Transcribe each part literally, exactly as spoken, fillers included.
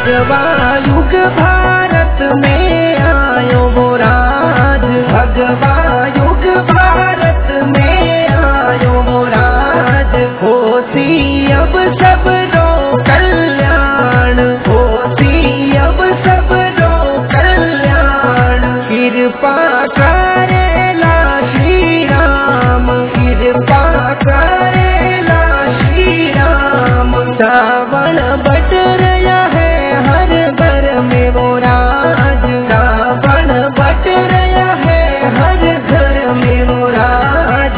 भगवा युग भारत में आयो वो राज, भगवा युग भारत में आयो वो राज। होसी अब सब रो कल्याण, होसी अब सब रो कल्याण। कृपा करेला श्री राम, कृपा करेला श्री राम। सावन बट रहा है हर घर में वो राज, सावन बट रहा है हर घर में वो राज।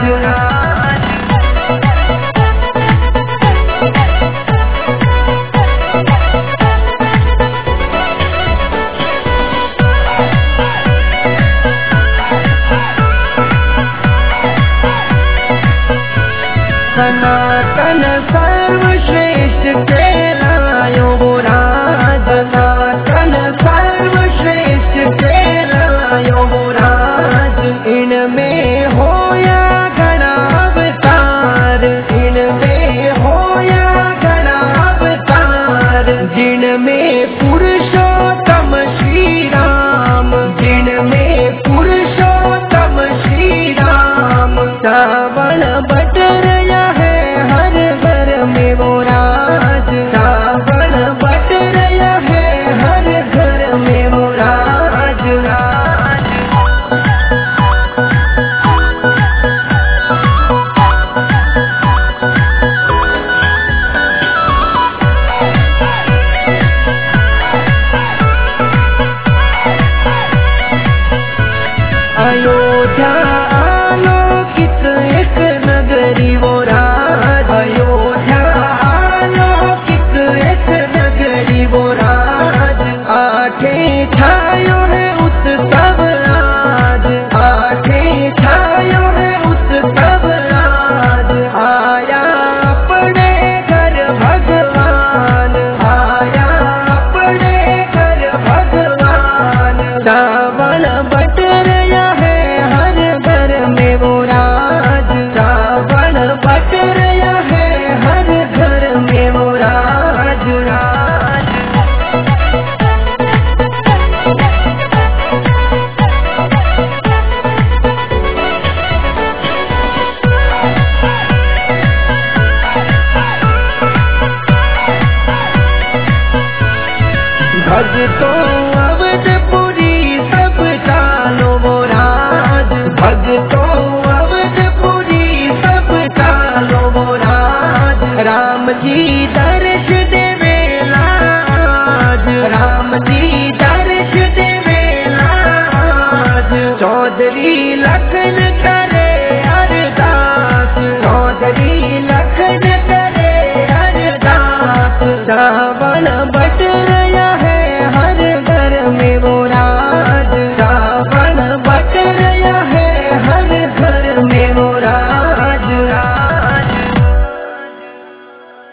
सनातन सर्वश्रेष्ठ कहलायो वो राज, सनातन सर्वश्रेष्ठ कहलायो वो राज। इनमें होया घना अवतार, इनमें होया घना अवतार। जिनमें पुरुषोत्तम श्री राम, जिनमें पुरुषोत्तम श्री राम। सावन बट रहा है हर घर में वो राज, सावन बट रहा है हर घर में वो राज। अयोध्या आलोकित एक नगरी वो राज, अयोध्या आलोकित एक नगरी वो राज। आठे छायो है उत्सव आज, आठे छायो है उत्सव आज। आया अपने घर भगवान, आया अपने घर भगवान। सावन बट रहा है हर घर में वो राज, सावन बट रहा है हर घर में वो राज। राज भगतों अवधपुरी सब चालो वो राज, भगतों अवधपुरी सब चालो वो राज। राम जी दर्श देवेला आज, राम जी दर्श देवेला आज। चौधरी लखन करे अरदास, चौधरी लखन करे अरदास।